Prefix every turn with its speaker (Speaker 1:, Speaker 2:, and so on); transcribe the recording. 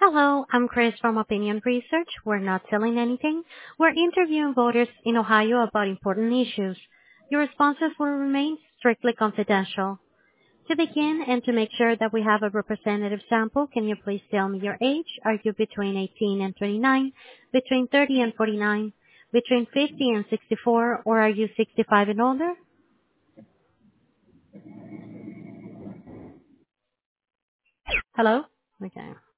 Speaker 1: Hello, I'm Chris from Opinion Research. We're not selling anything. We're interviewing voters in Ohio about important issues. Your responses will remain strictly confidential. To begin and to make sure that we have a representative sample, can you please tell me your age? Are you between 18 and 29, between 30 and 49, between 50 and 64, or are you 65 and older? Hello? Okay.